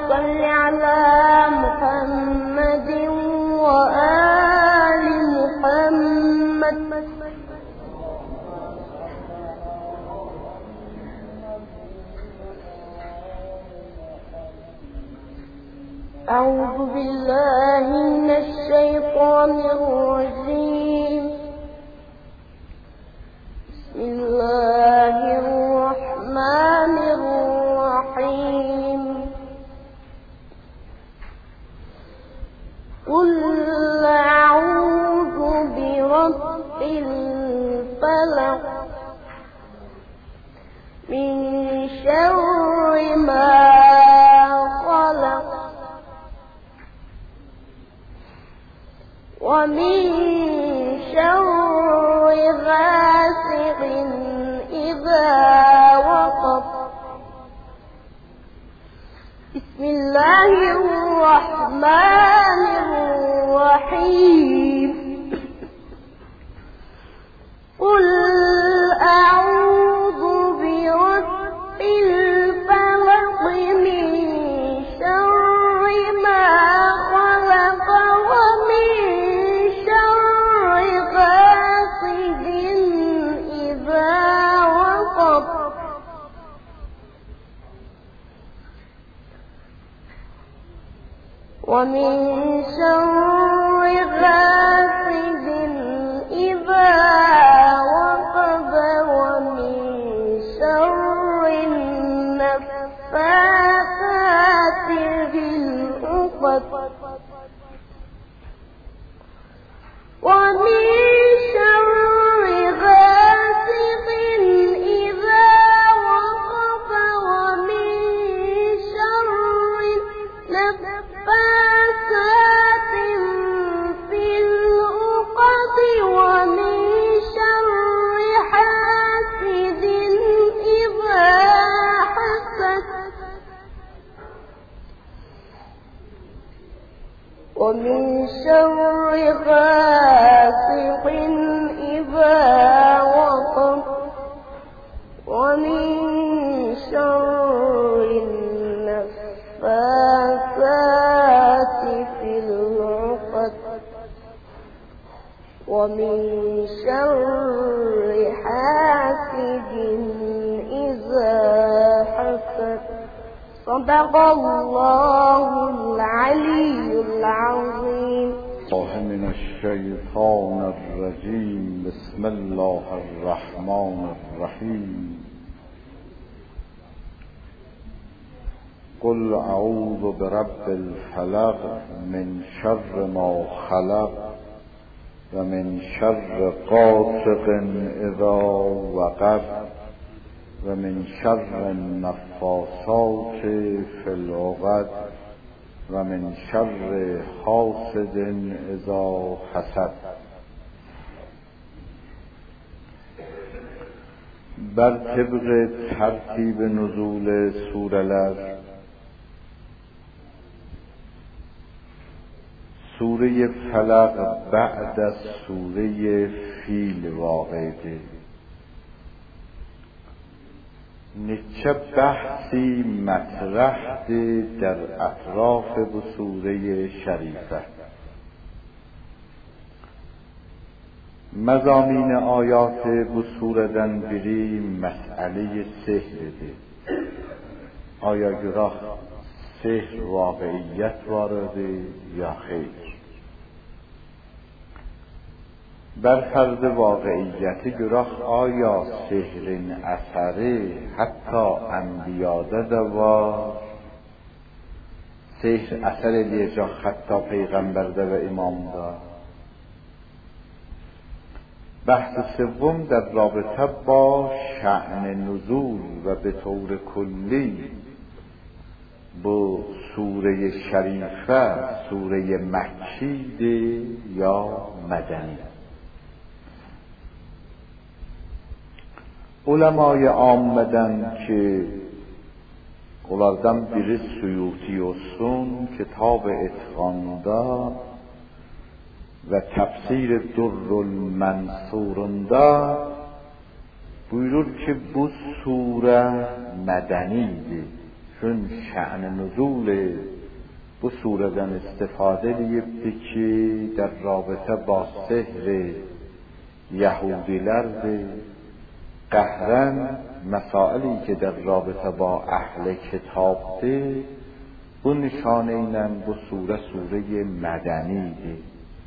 صل على محمد وآل محمد. أعوذ بالله من الشيطان الرجيم. بسم الله الرحمن الرحيم. قل أعوذ برب الفلق من شر ما خلق ومن شر غاسق إذا وقب. بسم الله الرحمن الرحيم. قل أعوذ برب الفلق من شر ما خلق ومن شر غاسق إذا وقب ومن شر غاسق إذا وقب ومن شر النفاثات في العقد ومن شر غاسق إذا وقب ومن شر النفاثات في العقد ومن شر حاسد إذا حسد ومن شر غاسق إذا وقب ومن شر النفاثات في العقد ومن شر حاسد إذا حسد. صدق الله العلي العظيم. من الشيطان الرجيم. بسم الله الرحمن الرحيم. قل أعوذ برب الفلق من شر ما خلق ومن شر غاسق إذا وقب ومن شر النفاثات في العقد ومن شر حاسد إذا حسد. بر طبق ترتیب نزول سوره‌ler سوره فلق بعد از سوره فیل واقع ده. نچه بحثی مطرح ده در اطراف bu سوره شریفه. مضامین آیات bu sureden biri مسئله سحرده. آیا گراه سحر واقعیت وارده یا خیر؟ بر فرض واقعیت گراه آیا سحرین اثره حتی انبیاده دوار سحر اثر لیجا حتی پیغمبر ده و امام ده. بحث سوم در رابطه با شأن نزول و به طور کلی با سوره شریفه سوره مکی ده یا مدنی. Ulemay ammeden ki onlardan biri Suyuti olsun, Kitab-ı İtqanda ve Tefsir-i Durrul Mensurunda buyurur ki bu sure medenidir, چون شأن نزول bu sureden istifade edibdi ki در رابطه با سحر یهودیlerdi قهرن مسائلی که در رابطه با اهل کتابdi bu nişane ilə bu sure mədənidir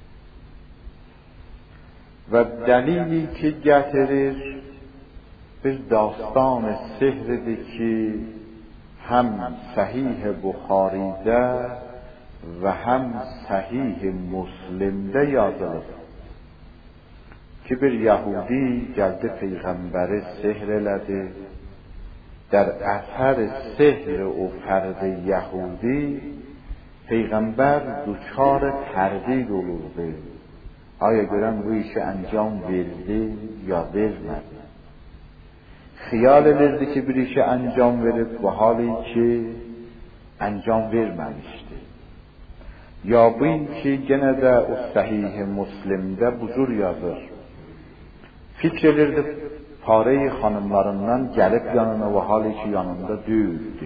və dəlili ki gətirir bir dastan sehridir ki هم صحیح بخاریده و هم صحیح مسلمده yazılır ki bir Yahudi gəldi Peyğəmbəri sehr elədi. در اثر سحر o فرد Yahudi Peyğəmbər duçar tərdid olurdu. آیا görən bu işi انجام verdi ya vermədi. خیال edirdi ki bir işi انجام verib bu hali ki انجام verməmişdi. Ya bu ki gene de o sahih Müslim'de bu cür yazır. Fikr edirdi pareyi hanımlarından gəlib yanına bu hali ki yanında deyildi.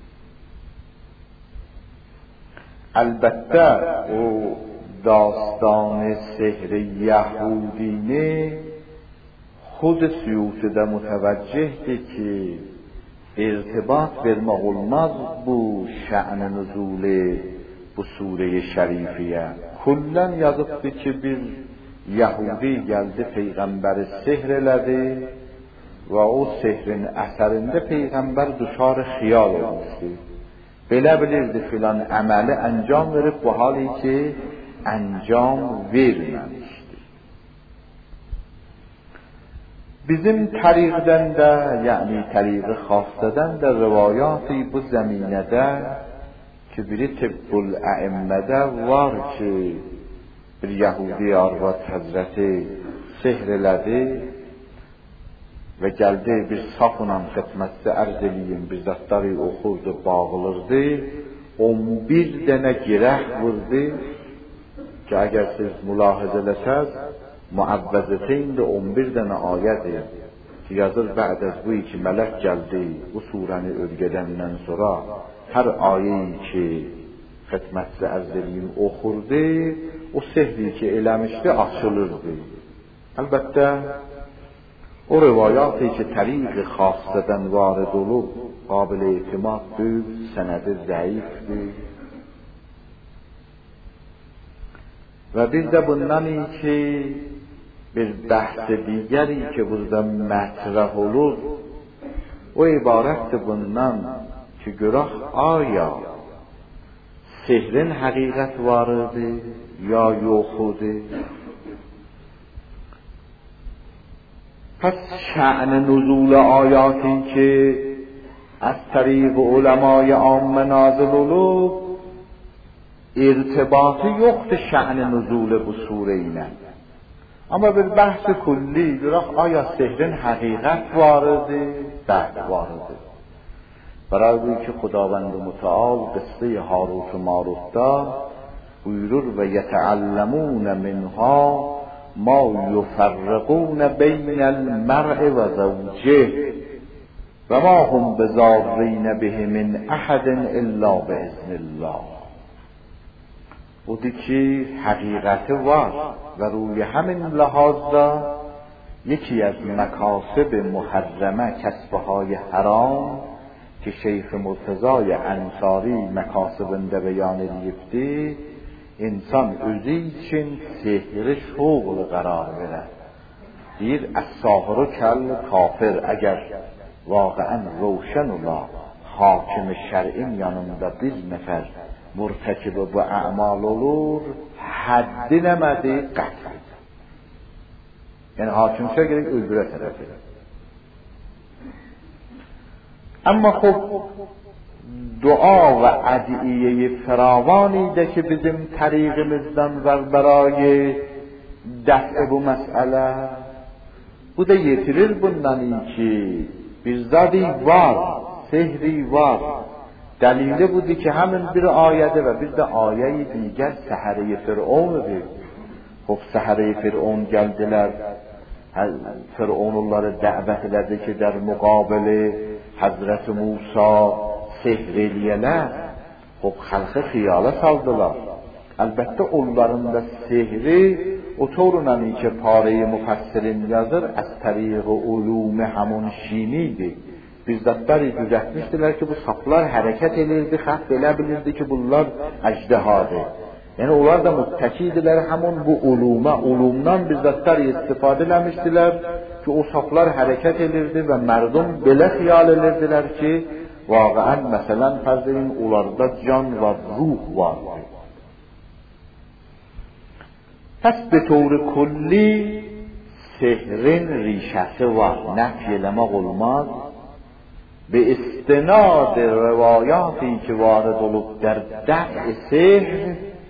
Elbette o داستان سحر یهودینه خود سیوطی de متوجهdi ki ارتباط vermek olmaz bu şa'ن نزول bu sure şerifiye. Kullen yazıbdı ki bir Yahudi geldi Peyğəmbəri sehr elədi ve o sehrin əsərində Peyğəmbər düşar xiyal olmuşdu. Belə bilirdi filan əməli enjam verib bu hali ki enjam verməmişdi. Bizim tariqdən də, yəni tariqi xassədən də rivayatı bu zəminədə ki biri Tibbul Əimmədə var ki bir Yahudi arvad Həzrəti sehr elədi və gəldi bir safla xidmətçi ərz eləyim bir zətləri oxurdu, bağılırdı, 11 dənə girək vurdu ki əgər siz mülahizə eləsəz Muavvəzəteyn də 11 dənə ayədir ki yazır bə'd az bu ki mələk gəldi bu surəni öyrədəndən sonra hər ayeyi ki xidmətçi ərz eləyim oxurdu o sehri ki eləmişdi açılırdı. Əlbəttə o rivayatı ki təriq xassədən varid olub qabil etimaddır, sənədi zəifdir. Və bir də bundan ki bir bəhs digəri ki burada mətrəh olur o ibarətdir bundan ki görək aya sehrin həqiqət varıdır ya yoxudur. پس شأن نزول آیاتی که از طریق علمای عام نازل olub ارتباطی yoxdur شأن نزول bu sure ilə. Amma bir bəhs kulli görək aya sehrin həqiqət varıdır, bəd varıdır. Barabı ki Xudavənd Mütəal qıssa Harut və Marutda buyurur və yetəalləmun minha ما يفرقون بين المرء وزوجه وما هم بضارين به من احد الا باذن الله. بودی که حقیقت var و روی همین لحاظ یکی از مکاسب محرمه کسبهای حرام که شیخ مرتضای انصاری مکاسبنده بیان edibdi insan özü için sehri şoğlu qarar verər. Deyir, əs-sahru kəl kafir əgər vaqəən roşən ola hakim-i şər'in yanında bir nəfər mürtəkibi bu əmal olur, həddi nəmədi, qətl. Yəni hakimsə gerək öldürə tərəfi. Amma xub dua و ادعیه فراوانی ده که bizim طریقimizden var برای دفع bu مسئله bu da yetirir bundan ki bir zadi var, sehri var. Delili budur ki hemen bir ayede ve bir de ayeyi diğer sehre-i Firavun'dur. Xub sehre-i Firavun geldiler. Firavun onları davet elədi ki der muqabili Hazreti Musa sehr eləyələr, xalqı xiyala saldılar. Əlbəttə onların da sehri o طورunla که پاره مفسرین yazır از طریق علوم همون şinidir. Bizzatları düzəltmişdilər ki, bu saplar hərəkət edirdi, xalq belə bilirdi ki, bunlar əjdahadır. Yəni onlar da müttəkidirlər həmin bu ulumdan bizzatları istifadə eləmişdilər ki, o saplar hərəkət edirdi və mərdum belə xiyal edirdilər ki, واقعا مثلا فرض این onlarda can و روح vardır. پس به طور کلی سحرین ریشه‌si var. نفی eləmək olmaz. به استناد روایاتی که وارد olub در دفع سحر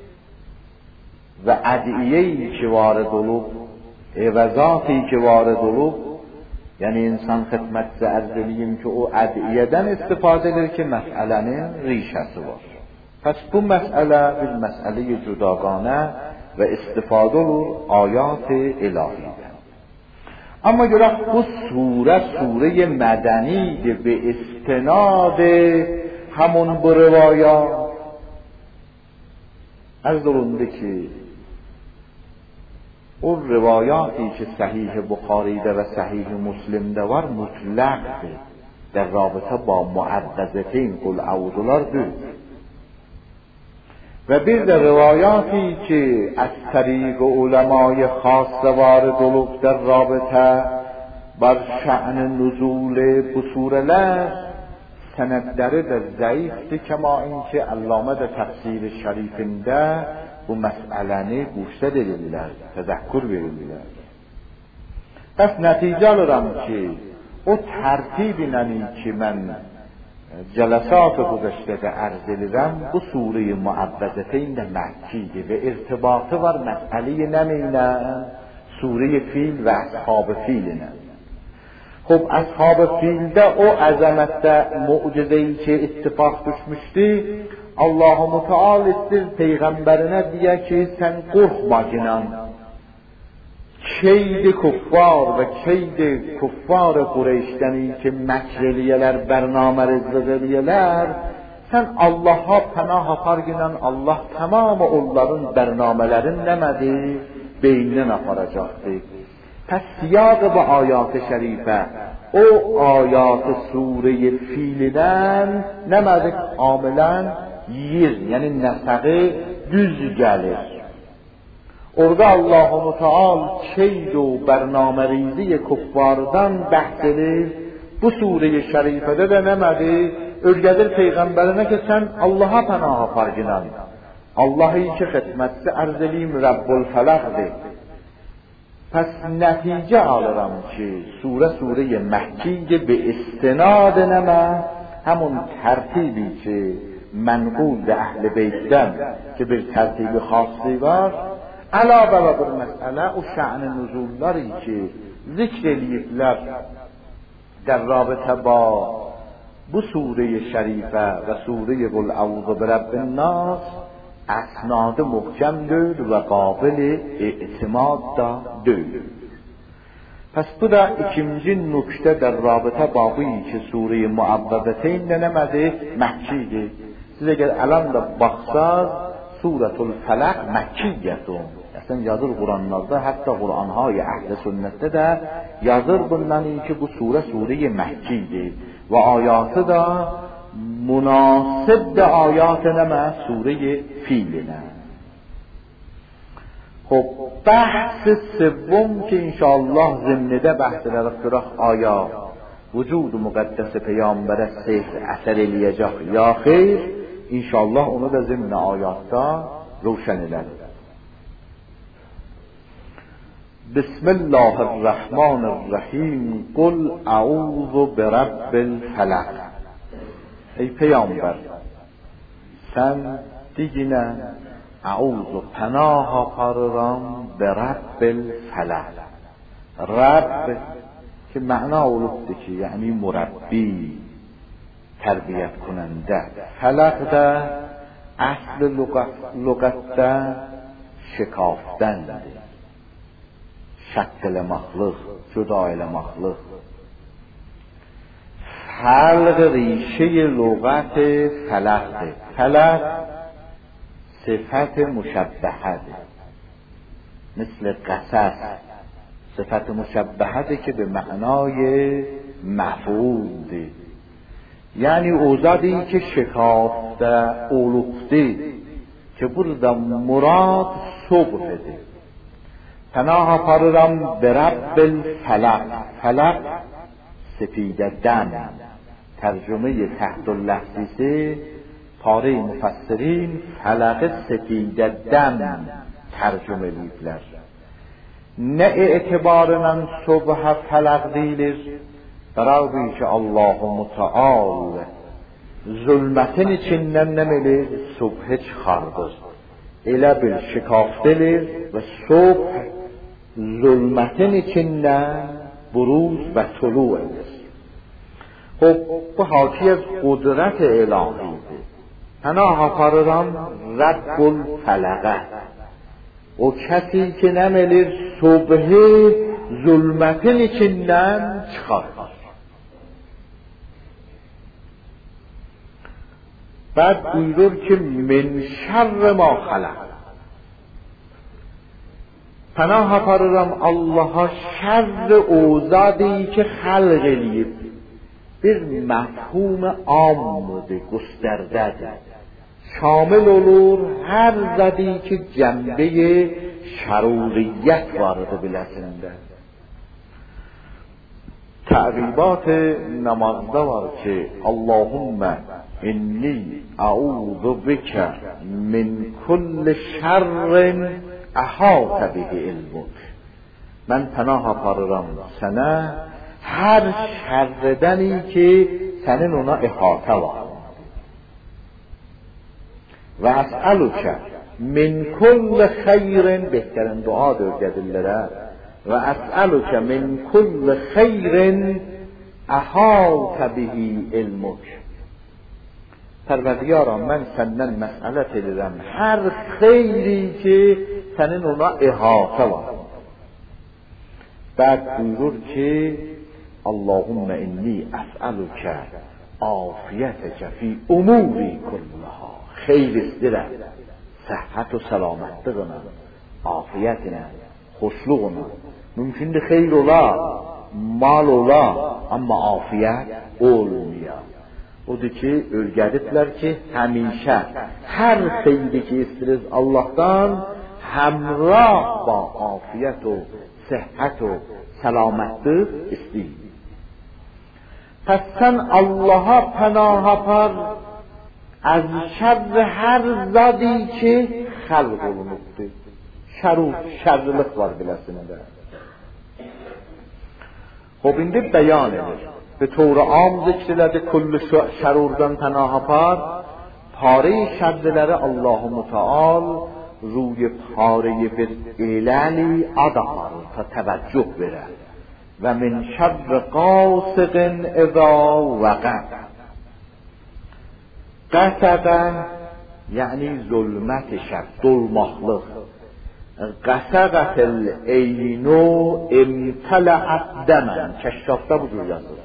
و ادعیه‌ای که وارد olub عوضاتی که وارد olub یعنی انسان خدمت عرض eləyim ki o ədiyədən istifadə edir ki məsələnin ریشه‌si var. پس bu məsələ bir məsələ cudagانه و استفاده olur آیات الهیdən. اما görək bu سوره مدنی به استناد همون bu روایات عرض olundu ki o روایاتی که صحیح بخاری و صحیح مسلم ده var مطلقه در رابطه با معوذتین قل اعوذ و bir de روایاتی که از طریق علمای خاص وارد olub در رابطه بر شأن نزول bu sureler سندləri də zəifdir kema اینکه علامه də təfsir şərifində bu məsələni quşad edirlər, təzəkkür verirlər. Bəs nəticə alıram ki, o tərtib ilə ki mən جلسات گذشته عرض edirəm bu sure-i muavvazəteyn də məkkidir və irtibatı var məsələyə nəminə sure-i fil və ashab filinə. خب اصحاب فیلdə o əzəmətdə mucizeyi ki ittifaq düşmüşdü, Allah-u Müteal istir peyğəmbərinə deyə ki sən qorxma ginan. Keydi kuffar və keydi kuffar Qureyşdəni ki məkr eləyələr, bərnamə rızıq eləyələr, sən Allaha pənah apar ginən, Allah tamamı onların bərnamələrin nəmədi? Beynindən aparacaqdı. Pəs siyaq bu ayat-ı şərifə, o ayat-ı sure-i filidən nəmədi? Amilən yir, yəni nəsəqi düz gəlir. Orada Allah-u Müteal keyd و برنامه ریزی kuffardan bəhs edir. Bu sure-i şərifədə də nəmədi? Öyrədir peyğəmbərinə ki sən Allaha pənah apar ginən. Allah'ı ki xidmətçi arz eləyim Rəbbul Fələqdir. پس نتیجه آلرم که سوره مکی به استناد نما همون ترتیبی که منقول به اهل بیتدن که به ترتیب خاصی var علاوه بر مسئله و شأن نزولleri که ذکر eləyiblər در رابطه با bu سوره شریفه و سوره قل اعوذ برب الناس اسناد محکمdir و قابل اعتماد da değil. پس bu da ikinci nükte در رابطه با bu ki sure-i muavvazeteyn nəmədi? Məkkidir. Siz əgər ələm də baxsaz Suratul Fələq Məkkiyyətun. Əslən yazır Quranlarda, hətta Quranhay əhl-i sünnətdə də yazır bundan ki bu sure-i Məkkidir və ayatı da مناسب به آیات نما سوره فیلنه. خب بحث سوم که انشاءالله ضمنده بحث درخت آیا وجود مقدس پیامبر سحر اثر الیجاق یا خیر انشاءالله اونو در ضمن آیات دا روشن لده. بسم الله الرحمن الرحیم قل اعوذ برب الفلق. ای پیامبر sen دیگینه اعوذ پناه آفرم به رب الفلق. رب که معنا اولفته که یعنی مربی تربیت کننده. فلق ده اصل لغت ده شکافتن ده شکل مخلوق جدا المخلوق. حلق ریشه لغت فلق. فلق صفت مشبهه، مثل قصص صفت مشبهه که به معنای مفعول ده، یعنی اوزادی که شکافته اولوخته که burada مراد صبح ده. پناه پرورم به رب الفلق. فلق سپیددن، ترجمه تحت اللحظیسه پاره مفسرین فلق سپیددن tercüme edipler. Ne etibarından subha felak değilir, beraber ki Allah-u Teala zulmetin içinden nemeli subh çıkardır. Elə bil şikaftelir ve subh zulmetin içinden buruz ve tulu edir. Bu haki az kudret ilahiydi. Pənah aparıram Rabbul Fələqə. O kesi ki nemelir subhi zulmetin içinden çıkarır. بعد buyurur ki min şerri ma halaq. Pənah aparıram Allah'a şerri ozadı ki xalq eləyib. Bir mefhum amdır, göstərdədir. شامل olur her zadi ki cembe-i şeruriyet vardı bilesinde. Ta'ribat namazda var ki Allahümme inni a'udhu bike min kulli şerrin ahata bihi ilmuk. Ben pənah aparıram sana her şerredeni ki senin ona ihata var. Ve es'aluke min kulli khayrin, behterین dua dörde dillere. Ve es'aluke min kulli khayrin ahata bihi ilmuk. Perverdigaram ben senden mes'alet edirəm her xeyri ki senin ona ihata var. بعد buyurur ki Allahümme inni es'aluke afiyeteke fi umuri kullaha. Xeyr istirəm, səhhət və səlamətliyinə, afiyyətinə, xoşluğuna. Mümkündür xeyr ola, mal ola, amma afiyyət olmuyor. Odur ki, öyrədiblər ki, həmişə hər xeyri ki istiriz Allah'tan, həmrah ba afiyyət o, səhhət o, səlamətlik istəyir. Pəs sən Allah'a pənah apar, از شر هر زادی که خلق olunubdu. Şerlilik var biləsində. Xob indi bəyan edir. Ve طور عام zikr elədi, kullu şərurdan pənah apar. Pare şərliləri Allah-u Teala روی پاره bir eləli ad aparır ta təvəccüh verər. Və min şərr qasiqin اذا وقب. قسقه یعنی ظلمت شب، ظلماخلق. قسقت العینو امتلعت دمن. کشافta budur yazılır.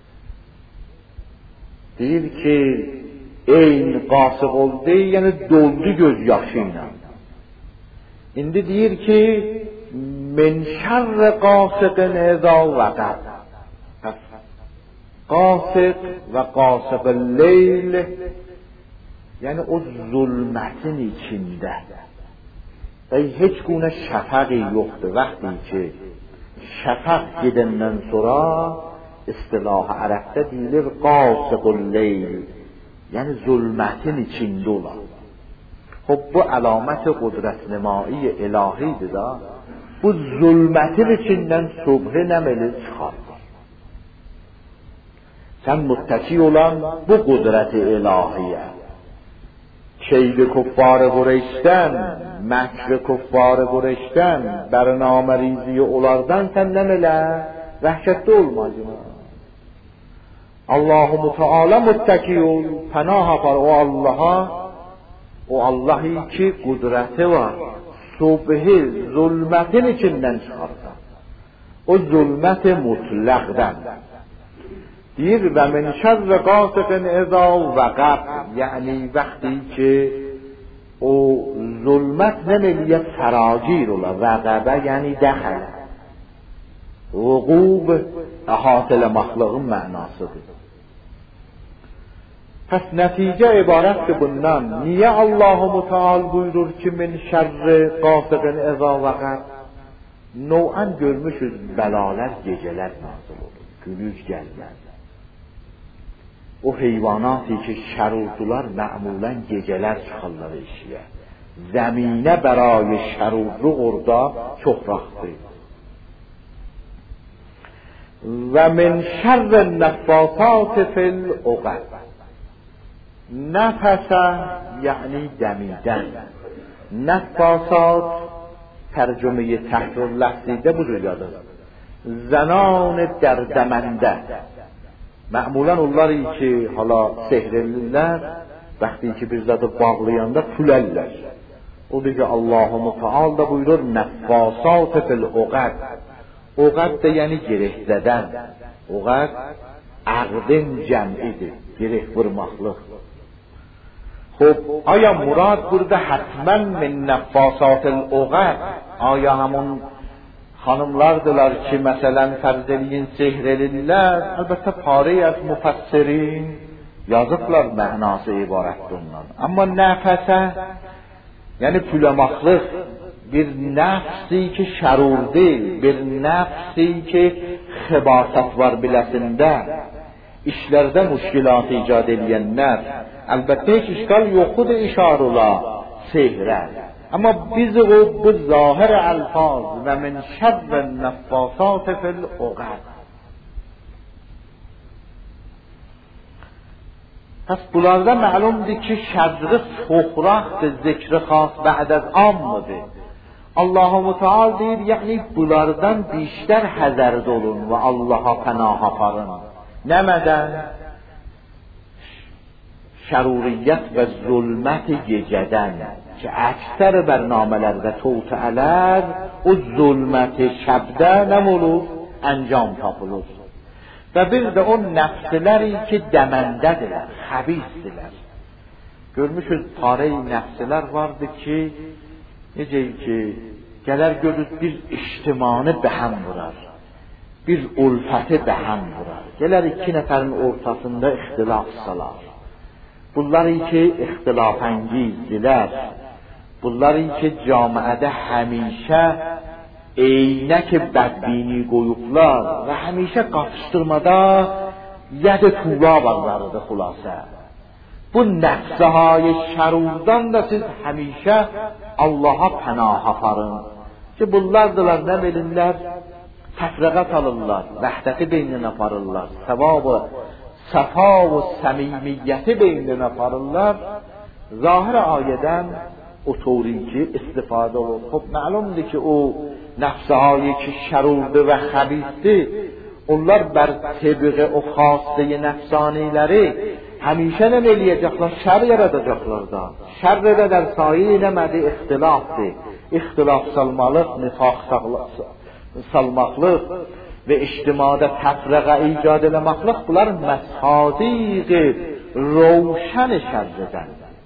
Deyir ki eyn qasıq oldu, yəni doldu göz yaşıyla. İndi deyir ki min şerri qasiqin اذا وقب. قاسق ve qasıqul leyl, yani o zulmetin içinde ve hiç gune şafaqi yoktu. Vakti ki şafaq gidenden sonra istilah Arap'ta deyilir qasıqul leyl, yani zulmetin içinde olan. Xub bu alamet qudret nemai ilahidir da. Bu zulmetin içinden subhi nemeli çıkar. Sen muttaki olan bu kudret-i ilahiye. Keyli kuffar-ı Qureyş'ten, mekr-i kuffar-ı Qureyş'ten, bername rizi olardan sen nemele vəhşətli olmacına. Allah-u Teala muttaki ol, pənah apar o Allah'a, o Allah'ı ki kudreti var, subhi zulmetin içinden çıkartar. O zulmet-i mutlaqdan. دیر و من شر غاسق اذا وقب، یعنی وقتی که او ظلمت نمیلیت فراگیر وقبه یعنی دخل وقوب حاصل مخلوق معناسه. پس نتیجه عبارت که bundan niye Allah-u Teala buyurur ki min şerri gâsiqin ezâ vaqab? Nou'an görmüşüz belalar geceler nazil olur. Gündüz gelmez. O heyvanatı ki şerurdular ma'mulen geceler çıxarlar eşiyə. Zəminə bərayı şərurluq orada çox vaxtdır. Və min şərrin nəffasat fil uqad. Nəfəsə yəni dəmidən. Nəffasat tərcümeyi təhrür ləhzidə bu cürədir. Zənan dərdəməndə. Mə'mulən onları ki hala sehrelirlər, vəqti ki bir zadı bağlayanda tülərlər. Odur ki Allah-u Teala da buyurur nəffasat fil uqad. Uqad da yəni gerək zədən. Uqad əqdin cəmidir, gerək vurmaqlıq. Xub, aya murad burada hətmən min nəffasat-ül uqad? Aya həmun xanımlardılar ki, məsələn, fərz eləyin, sehr elirlər. Əlbəttə, pare az müfəssirin yazıblar mənası ibarətdir ondan. Amma nəfəsə, yəni püləmaqlıq, bir nəfsi ki şərurdi, bir nəfsi ki xibasət var biləsində, işlərdə müşkilat icad eləyənlər, əlbəttə heç işgal yoxudur işarula sehrə. Amma biz o bu zahir alfaz və min şərrin nəffasat fil uqad. Pəs bunlarda məlumdur ki şərri soxraqdır, zikri xas bə'd az amdır. Allah-u Teala deyir, yəni bunlardan بیشتر həzərdə olun və Allaha pənah aparın. Nəmədən? Şəruriyyət və zulmət gecədən ki əksər bərnamələrdə توطئələr o zulmət şəbdə nə olur? Əncam tapılır. Və bir də o nəfsləri ki dəməndədirlər, xəbisdirlər. Görmüşüz pare-i nəfslər vardı ki necə ki gələr görür bir ictimanı bəhəm vurar, bir ulfəti bəhəm vurar. Gələr iki nəfərin ortasında ixtilaf salar. Bunları ki ixtilafəngizdirlər. Bunları ki camiədə həmişə eynək bədbini qoyublar və həmişə qatışdırmada yəd tuğla varlarıdır xülasə. Bu nəfsəhay şərurdan da siz həmişə Allaha pənah aparın. Ki bunlardılar nə bilirlər? Təfrəqət alırlar, vəhdəti beynini aparırlar, səvabı, səfa və səmimiyyəti beynini aparırlar. Zahir ayədən o touri ki istifadə olur. Xub məlumdur ki o nəfsəhay ki şərurdur və xəbisdir. Onlar bər təbiqə o xastəyi nəfsaniləri həmişə nə eləyəcəklər? Şər yaradacaqlar da. Şərrə də در سایه nəmədi? İxtilafdır. İxtilaf salmalıq, nifaq salmaqlıq və ictimada təfrəqə icad eləmaqlıq bunlar məsadiqi roşən şərrədən.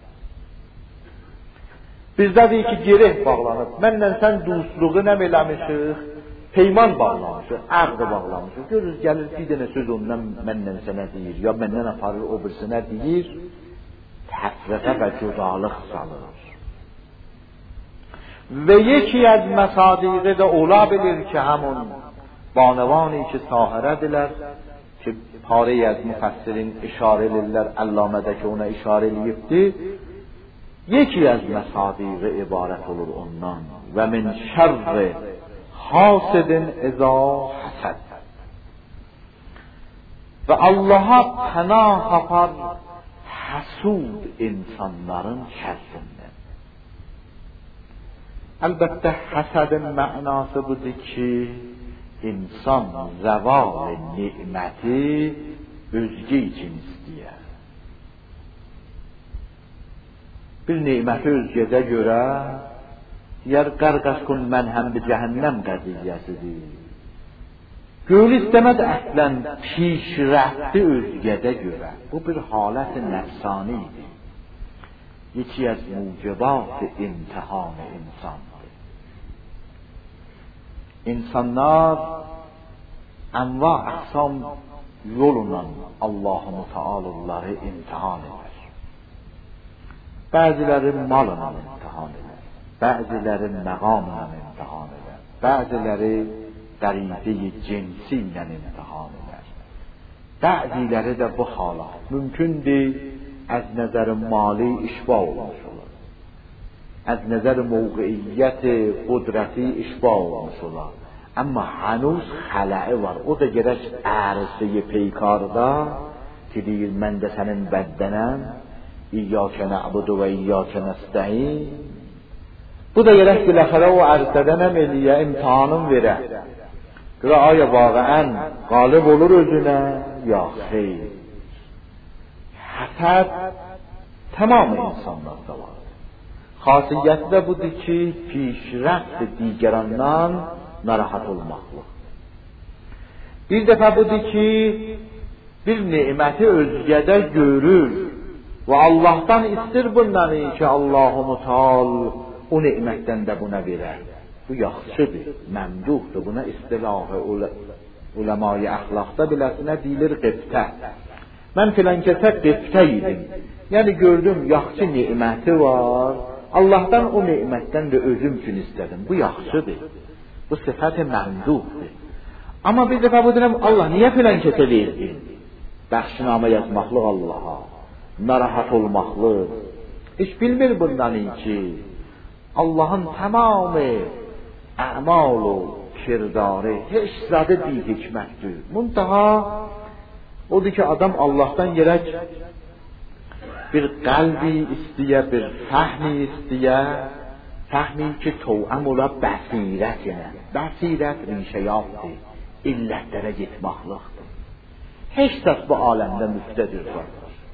Bizdədir ki gerək bağlanıb. Mənlə sən dostluğu nə eləmişik? Peyman bağlamışıq, əqd bağlamışıq. Görürüz, gəlir bir dənə söz ondan məndən sənə deyir, ya məndən aparır o birisinə deyir, təfrəqə və cüdalıq salır. Və yeki az məsadiqə də ola bilir ki, həmun banevani ki sahirədirlər, ki pare-i az müfəssirin işarə edirlər, Əllamədə ki ona işarə eləyibdir, yeki az məsadiqə ibarət olur ondan. Və min şərri hasidin eza hasad. Və Allaha pənah apar hasud insanların şərrindən. Əlbəttə həsədin mənası budur ki insan zəval niməti özgə üçün istəyər. Bir niməti özgədə görə yer qarqas kun mən həm bir cəhənnəm qəziyyəsidir. Göğül istemez əslən pişrəfti özgədə görə. Bu bir halət nəfsani idi. Yeki az mucibat imtihan insandır. İnsanlar enva aqsam yolunla Allah-u Teala'ları imtihan eder. Bəziləri malına imtihan eder. Bəziləri məqamla imtihan eder. Bəziləri qəridə-i cinsi ilə imtihan eder. Bəziləri də bu halat mümkündür az nəzər mali işba olmuş olur. Az nəzər mövqeyiyyət, qudrəti işba olmuş olur. Amma hanuz xələ'i var. O da gərək ərsə-i peykarda ki deyir mən də sənin bəddənəm, İyyâke nə'budu və İyyâke nəstəîn. Bu da gərək biləxərə o ərsədənəm eləyə, imtihanım verə. Görə aya vaqəən qalib olur özünə, ya xeyr. Həsəd tamam insanlarda var. Xasiyyəti də budur ki, pişrəft digərandan narahat olmaqdır. Bir dəfə budur ki, bir neməti özgədə görür və Allah'tan istir bundan ki, Allah-u Teala o nemətdən də buna verər. Bu yaxşıdır, məmduhdur. Buna istilahı uləma-i əxlaqda biləsinə deyilir qibtə. Mən filan kəsə qibtə idim. Yəni gördüm, yaxşı neməti var. Allah'tan o nemətdən də özüm üçün istədim. Bu yaxşıdır. Bu sıfət-i məmduhdur. Amma bir dəfə bu deyirəm, Allah niyə filan kəsə verdin? Bəxşinamə yazmaqlıq Allah'a. Narahat olmaqlıq. Heç bilmir bundan ki, Allah'ın tamamı əmalu, kirdarı, heç zadı bir hikmətdir. Muntaha odur ki, adam Allah'tan gerek bir qalbi istiyə, bir fəhmi istiyə, fəhmi ki, to'am ola bəsirət yenə. Bəsirət rişəyatdır, illətlərə getmaqlıqdır. Heç səs bu aləmdə müftədir var.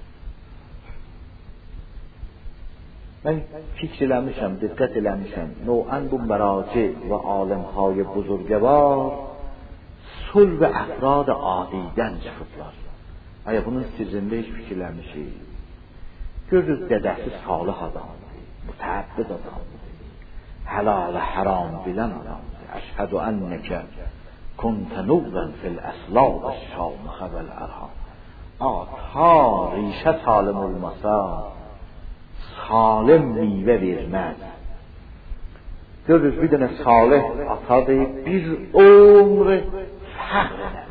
Mən fikr eləmişəm, diqqət eləmişəm. No'an bu məraci və alimهای buzurgəvar sul və əfrad adidən çıxıblar. Aya bunun sirrində heç fikirləmişik. Görürüz dədəsi salih adamdır, mütəəbbid adamdır, helal haram bilən adamdır. Əşhədü ennəkə kuntə nurən fil əslab şamıxə vəl ərham. Ta rişə salim olmasa salim meyvə verməz. Görürüz bir dənə salih atadır, bir ömrü fəxr edər.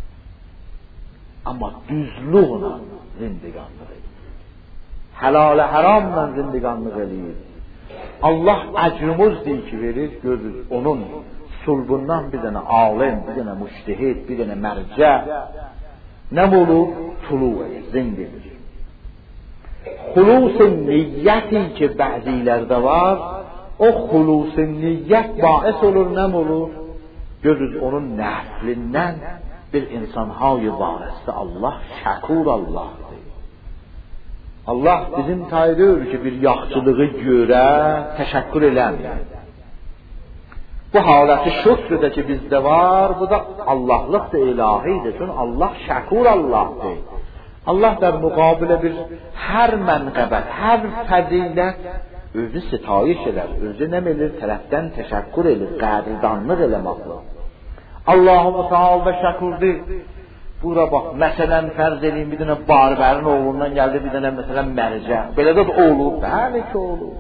Amma düzlüğünə zindiqanlıq edir. Helal haramla zindiqanlıq edir. Allah əcrümüzdür ki verir, görürüz onun sulbundan bir dənə alim, bir dənə müştehid, bir dənə mərcə nə olur? Tulu edir, zindidir. Xulus-i niyyəti ki bəzilərdə var, o xulus-i niyyət bais olur, nə olur? Görürüz onun nəslindən bir insanhay varəsi Allah şəkur Allah'dır. Allah bizim taydır ki bir yaxşılığı görə təşəkkür eləmir. Bu haləti şükrüdə ki bizdə var, bu da Allahlıqdır, ilahidir. Çünkü Allah şəkur Allah'dır. Allah der müqabilə bir hər mənqəbət, hər fəzilət özü sitayiş edər, özü nə bilir, tərəfdən təşəkkür edir, qədirdanlıq eləməklə. Allah-u Teala da şəkurdur. Bura bax, məsələn fərz edin, bir dənə barbərin oğlundan gəldi, bir dənə məsələn mərcə. Belə də olur, bəli ki olur.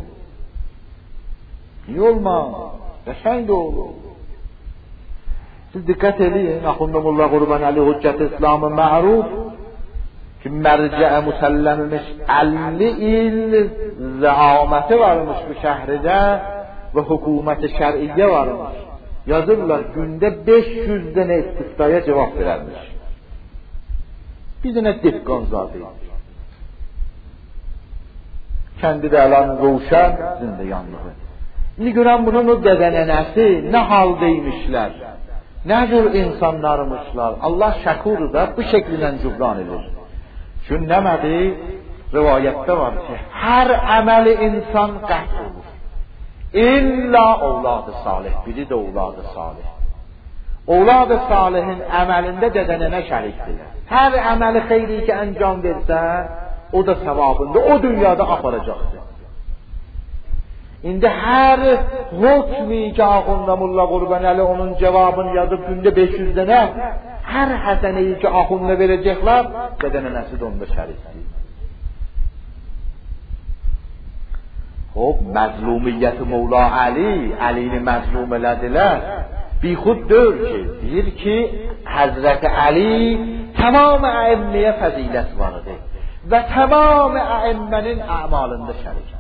Niyə olmaz? Qəşəng də olur. Siz diqqət edin, Axundumullah Qurbanəli Hüccət İslam-ı Məruf ki mərcə müsəlləmmiş 50 il zəaməti varmış bu şəhridə və hökuməti şər'iyyə varmış. Yazırlar, gündə 500 dənə istisnaya cavab verərmiş. Bir dənə dehqan zadı. Kəndi də əlan roşən zindiyanlığı. İndi görən bunun o dədənənəsi nə haldaymışlar, nə cür insanlarmışlar. Allah şəkurdur da bu şəklindən cübran edir. Çünkü nəmədi? Rivayətdə var ki, hər əməli insan qət olur. İlla ovladı salih, biri də ovladı salih. Eulad-ı Salihin əməlində dədənənə şərikdirlər. Hər əməli xeyri ki əncam versə, o da savabında, o dünyada aparacaqdır. İndi hər hükmü ki Axund Molla Qurbanəli onun cevabını yazıb gündə 500 dənə, hər həsəneyi ki Axund'a verəcəklər, dədənənəsi də onda şərikdir. خب مظلومیت مولا علی مظلوم لدیler بی خود دور که دیر که حضرت علی تمام ائمه فضیلت وارده و تمام ائمه'nin اعمالında şerik.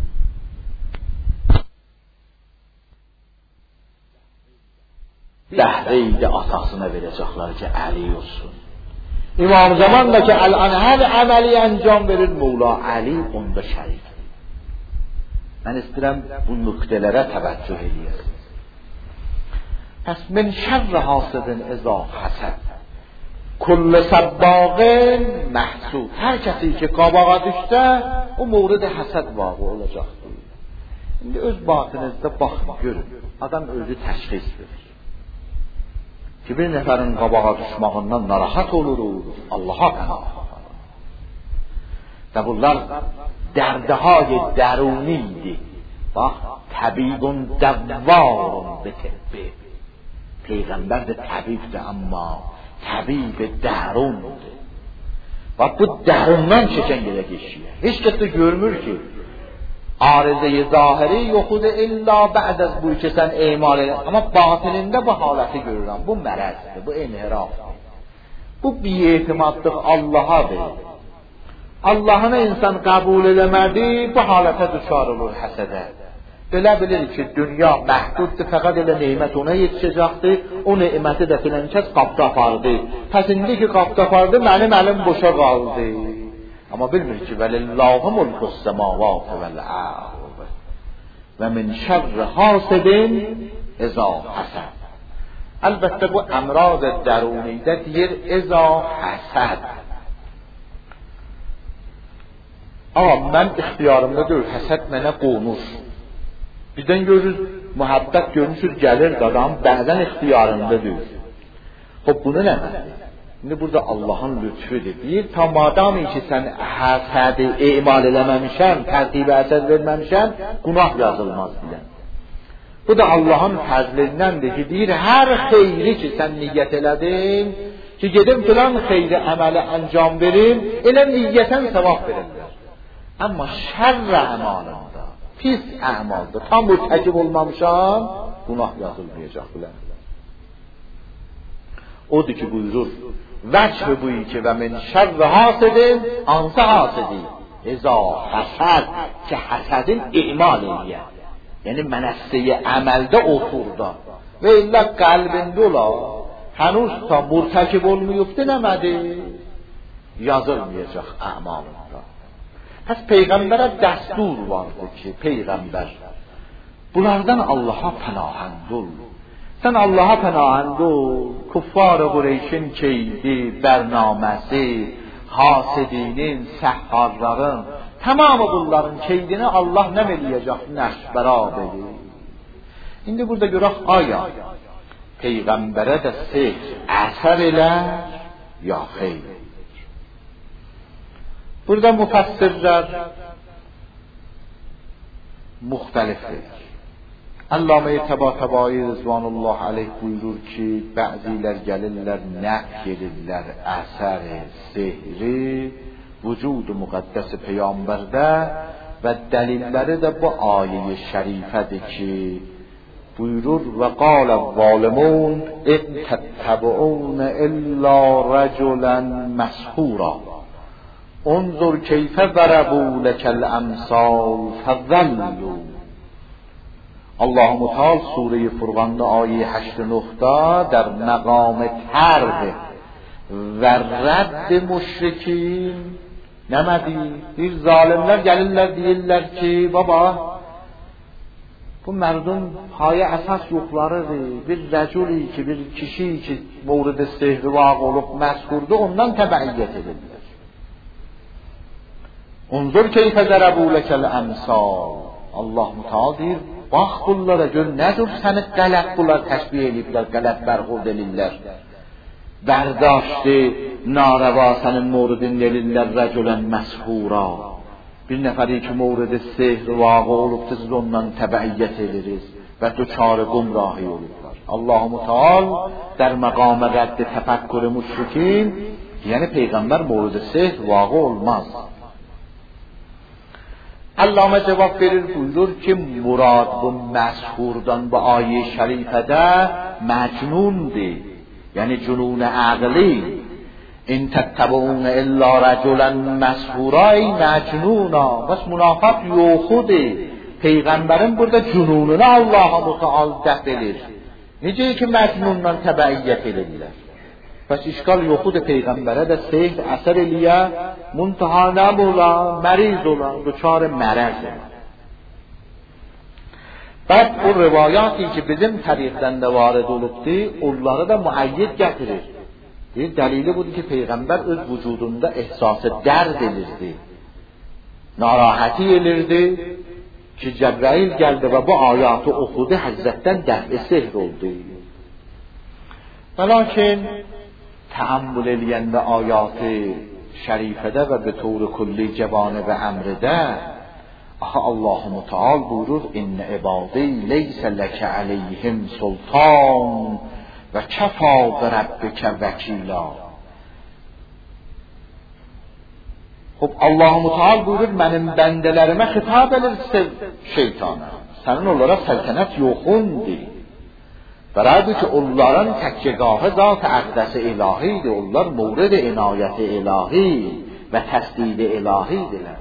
Dəhreyi atasına verəcəklər ki Ali olsun. İmam Zaman da ki الان hər əməli əncam verir Mola Ali onda şerik. من istəyirəm bu nöqtələrə təvəccüh edəsiniz. پس من شر حاسد اذا حسد کل سباق محسود. هر کسی که qabağa düşsə o mورد حسد واقع olacaqdır. İndi öz batınızda baxın, görün. Adam özü təşxis verir. Ki bir nəfərin qabağa düşmağından narahat olur, Allaha pənah. Və bunlar دردهای درونی با طبیبون دوارون به طبه. پیغمبر ده طبیب ده اما طبیب درون ده و bu derundan çeken yere geçiyor. Hiç kimse görmür ki arıza-i zahiri yoxudur illa بعد از bu ki sen emal edin. Ama batınında bu haleti görürəm. Bu mərəzdir, bu enhirafdır. Bu bi'etimadlıq Allah'a verir. Allah'ını insan kabul edemedi, bu halete düşar olur həsədə. Belə bilir ki, dünya məhduddur, fəqət elə neymət ona yetişəcəkdir, o neyməti də filan kəs qapda apardı. Pəs indi ki qapda apardı, mənim əlim boşa qaldı. Amma bilmir ki, vəlillahu mulkus semavati vel ard və min şerri hasidin iza hasad. Əlbəttə bu əmrad dərunidə deyir iza hasad. Ama mən ixtiyarımda deyil, həsəd mənə qonur. Bizdən görürüz, mühabbət görmüşüz, gəlir adam, bəzən ixtiyarında deyil. Bu nə nədir? İndi burada Allah'ın lütfüdür. Deyir, tam madami ki sən həsədi emal eləməmişəm, tərtibə əsəd verməmişəm, günah yazılmaz bilən. Bu da Allah'ın fəzlindəndir ki, deyir, hər xeyri ki sən niyyət elədin, ki gedim filan xeyri əməli əncam verim, elə niyyətən savab verirlər. Ama şerr əmalında, pis əmalda tam mürtəkib olmamışam, günah yazılmayacaq bilən. Odur ki buyurur, vəch buyu ki və min şerr hasidin, ansa hasidi, eza həsəd ki həsədin imal eləyər. Yəni mənəssəyə əməldə oturda və illə qəlbində ola, hənuz ta mürtəkib olmayıbdır nəmədi, yazılmayacaq əmalında. Pes peygambere destur vardı ki peygamber bunlardan Allah'a pənahənd ol. Sen Allah'a pənahənd ol. Kuffar-ı Qureyşin keydi, bərnaməsi, hasidinin, səhharların, tamamı bunların keydini Allah nə eləyəcək? Nəşbərab edir. İndi burada görək aya peygambere de sihr əsər elər ya xeyr. Burada müfəssirlər müxtəlifdir. Allame Təbatəbai Rızvanullah aleyh buyurur ki, bəzilər gəlirlər, nəf edirlər əsər-i sehri, vücud-u müqəddəs Peyğəmbərdə və dəlilləri də bu ayə-i şərifədir ki, buyurur və qalə zalimun in təttəbuun illə rəculən məshura. انظر کیف ضربوا لك الامثال فضلوا. الله متعال سوره فرقان آیه 89 در مقام طرد و رد مشرکین نمدی. bir zalimler gelirler deyirlər ki baba bu merdum paya əsas yoxlarıdır. Bir rəculi ki bir kişi ki mevrid-i sehri vaqe olub məzkurdu ondan təbəiyyət edirlər. Unzur keyfe zerabu lekel emsal. Allah Teala deyir, bax bunlara gör nə cür səni qələt bunlar təşbih ediblər, qələt bərxurd edirlər. Bərdاشtı narəva sənin mövridin elirlər rəculən məshura. Bir nəfəri ki mövrid sehr vaqe olubdur, siz ondan təbəiyyət edirsiniz və duçarı gumrahi olublar. Allah-u Teala در مقام رد تفکر مشرکین یعنی پیغمبر مورد سحر واقع olmaz. علامه جواب verir buyurur ki murad bu məshhurdan bu ayə şərifədə məcnundir. Yəni cünun aqli. in تتبعون الا رجلا مسحورا ey məcnuna. Bəs münafaq yoxudur. Peyğəmbərin burada cünununu Allah-u Teala dəf edir. Necə ki məcnundan təbəiyyət edirlər. Bəs işgal yoxudur Peyğəmbərə də sehr əsər eləyə, muntaha nəm ola, məriz ola, duçar mərəz ola. Bəs bu rivayatı ki bizim təriqdən də varid olubdur, onları da müəyyid gətirir. Dəlili budur ki Peyğəmbər öz vücudunda ehsası dərd edirdi, narahati edirdi ki Cəbrail gəldi və bu ayatı oxudu, Həzrətdən dəf-i sehr oldu. Lakin təəmmül eləyəndə ayatı şərifədə və به طور کلی جوانب əmrdə Allah-u Teala buyurur İnne ibadî leysə ləkə aleyhim sultan və kəfâ bi rabbikə vəkîlâ. Allah-u Teala buyurur mənim bəndələrimə xitab edir şeytana. Sənin onlara səltənət yoxundur. Bərabər ki onların təkkəgahı zat-ı əqdəs ilahidir. Onlar mورد inayət ilahi və təsdid ilahidirlər.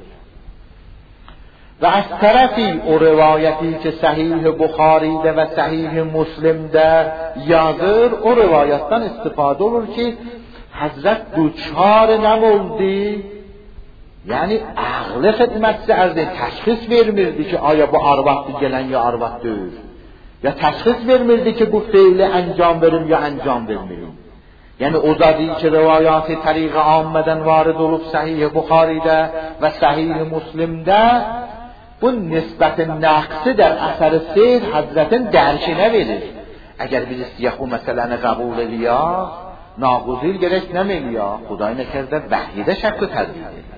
Və az tərəfi o rivayəti ki səhih Buxaridə və səhih Müslimdə yazır, o rivayətdən istifadə olur ki Həzrət duçar nəm oldu? Yəni ağlı xidmətçi ərdə təşxis vermirdi ki aya bu arvaqdır gələn ya arvaq deyil. Ya təşxis vermirdi ki bu fiili əncam verim ya əncam vermirim. Yəni o zadı ki rivayat-ı təriq-i ammədən varid olub səhih Buxaridə və səhih Müslimdə bu nisbətin nəqsi در əsər seyr Həzrətin dərkinə verir. Əgər biz istəyək bu məsələni qəbul eləyək, naguzil gerek nəməliyək, Xuday nəkərdə vəhyidə şəkl tərdid eləyək.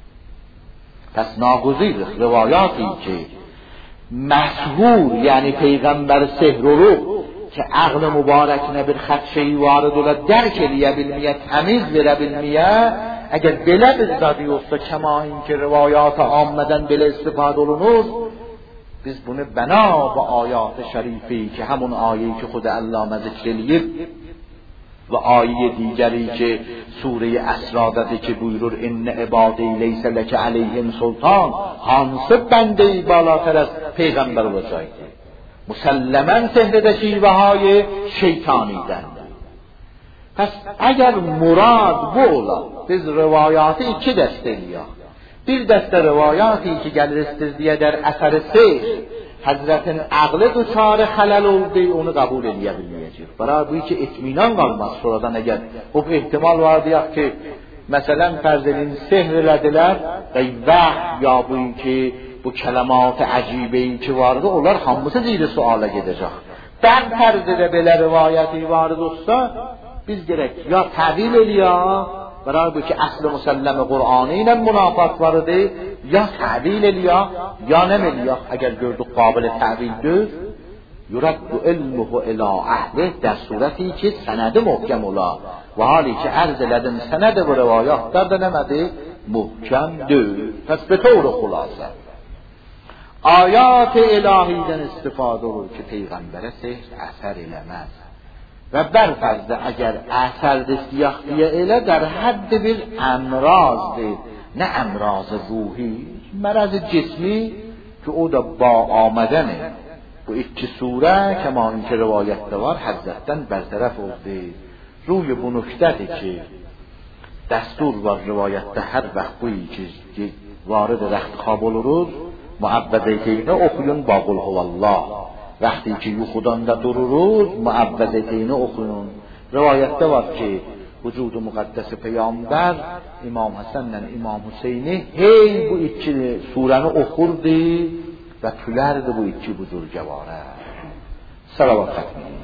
پس ناگزیر روایاتی که مشهور یعنی پیغمبر سحر رو که عقل مبارک نبر خدشهی وارد و درک لیه بالمیه تمیز بره بالمیه اگر بله بزدادی افتاد کما این که روایات آمدن بله استفاده olunur biz bunu bina به آیات شریفی که همون آیه‌ای که خود علامه ذکر لیه و آیه دیگری که سوره اسراء داده که بuyurur ان عبادی لیس لک علیهم سلطان hansı بنده بالاتر از پیغمبر olacaqdı مسلماً سحر شیوه های şeytanidən. پس اگر مراد bu ola biz rivayatı iki dəstə eləyək. Bir dəstə rivayatı ki gəlir istizdiyə der əsər seyr Həzrətin ağlı duçarı xələl oldu, onu qəbul eləyə bilməyəcək. Bəra bu ki etminan qalmaz sonradan əgər o ehtimal var deyək ki məsələn fərz edin sehr elədilər və vəhy ya bu ki bu kələmat-ı əcibəyi ki vardı onlar hamısı zیر suala gedəcək. Dən fərzdə belə rivayəti varid olsa biz gerek ya təvil eləyək برای bu ki اصل مسلم قرآنی ilə münafat vardı ya təvil eləyək ya nəməliyək əgər gördük قابل təvildir yurad ilmuhu ilə əhli در صورتی ki sənədi محکم ola və hali ki ərz elədim sənədi bu rivayatlar da nəmədi محکمdir. پس به طور خلاصه آیات الهیdən istifadə olur ki peyğəmbərə sehr əsər eləməz و برفرض اگر اثر دستیاختیه اله در حد bir امراض نه امراض روحی مرض جسمی که او da با آمدنه bu iki sure کما این که روایت var حضرتن برطرف oldu. روی bu nüktedir ki دستور var روایette هر وقت بویی که وارد رخت خواب oluruz معوذتین oxuyun با قل هو الله وقتی که یخودان da dururuz معوذتین oxuyun. Rivayette var ki vücudu muqaddes peygamber İmam Hasan'la İmam Hüseyin'i hey bu iki surəni oxurdu و تولرد bu iki buzurgavara. Salavat xatmi.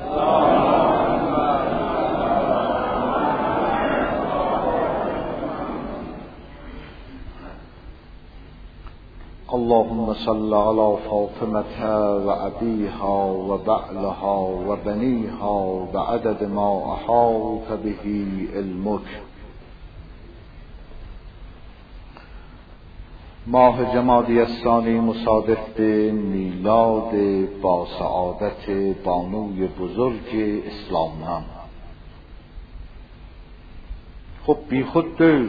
اللهم صل على فاطمة وأبيها وبعلها وبنيها بعدد ما أحاط به علمك. ماه جمادی الثانی مصادف به میلاد با سعادت بانوی بزرگ اسلام. خب بی خود دور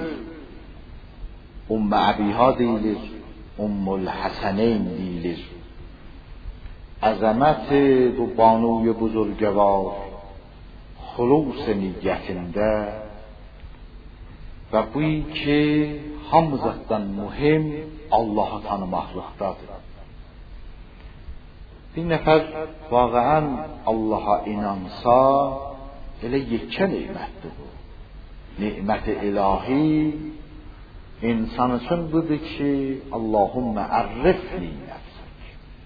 عبیها دیlir, الحسنین دیlir. عظمت bu بانوی بزرگوار, خلوص نیتinde və bu ki hamıdan mühim Allah'ı tanımaqlıqdadır. Bir nəfər vaqəən Allah'a inansa elə yekə nemətdir bu. Nemət-i ilahi insan üçün budur ki Allahümmə ərrifni nəfsək